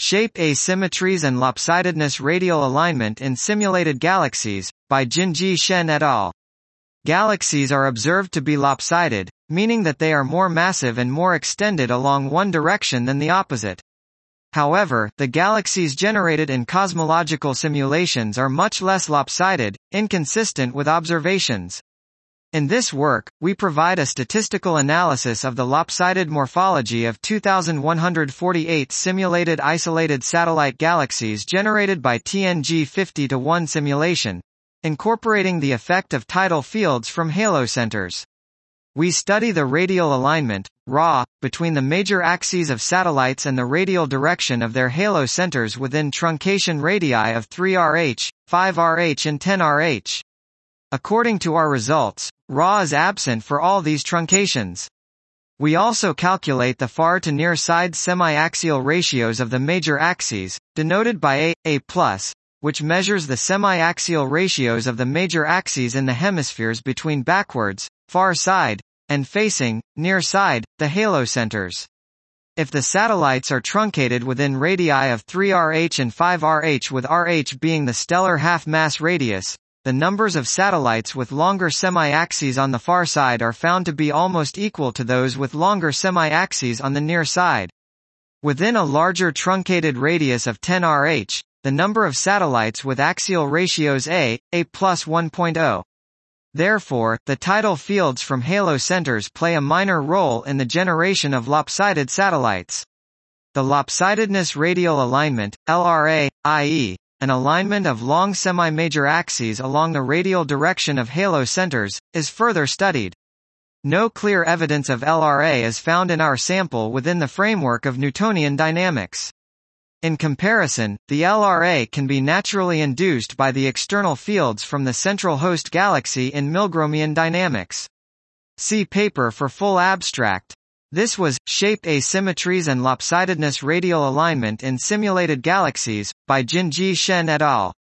Shape Asymmetries and Lopsidedness Radial Alignment in Simulated Galaxies, by Jinji Shen et al. Galaxies are observed to be lopsided, meaning that they are more massive and more extended along one direction than the opposite. However, the galaxies generated in cosmological simulations are much less lopsided, inconsistent with observations. In this work, we provide a statistical analysis of the lopsided morphology of 2,148 simulated isolated satellite galaxies generated by TNG 50-1 simulation, incorporating the effect of tidal fields from halocenters. We study the radial alignment, RA, between the major axes of satellites and the radial direction of their halocenters within truncation radii of 3Rh, 5Rh and 10Rh. According to our results, RA is absent for all these truncations. We also calculate the far to near side semi-axial ratios of the major axes, denoted by A+, which measures the semi-axial ratios of the major axes in the hemispheres between backwards, far side, and facing, near side, the halocenters. If the satellites are truncated within radii of 3Rh and 5Rh, with Rh being the stellar half-mass radius, the numbers of satellites with longer semi-axes on the far side are found to be almost equal to those with longer semi-axes on the near side. Within a larger truncated radius of 10Rh, the number of satellites with axial ratios A+ 1.0. Therefore, the tidal fields from halocenters play a minor role in the generation of lopsided satellites. The lopsidedness radial alignment, LRA, i.e., an alignment of long semi-major axes along the radial direction of halocenters, is further studied. No clear evidence of LRA is found in our sample within the framework of Newtonian dynamics. In comparison, the LRA can be naturally induced by the external fields from the central host galaxy in Milgromian dynamics. See paper for full abstract. This was Shape Asymmetries and Lopsidedness Radial Alignment in Simulated Galaxies, by Jinji Shen et al.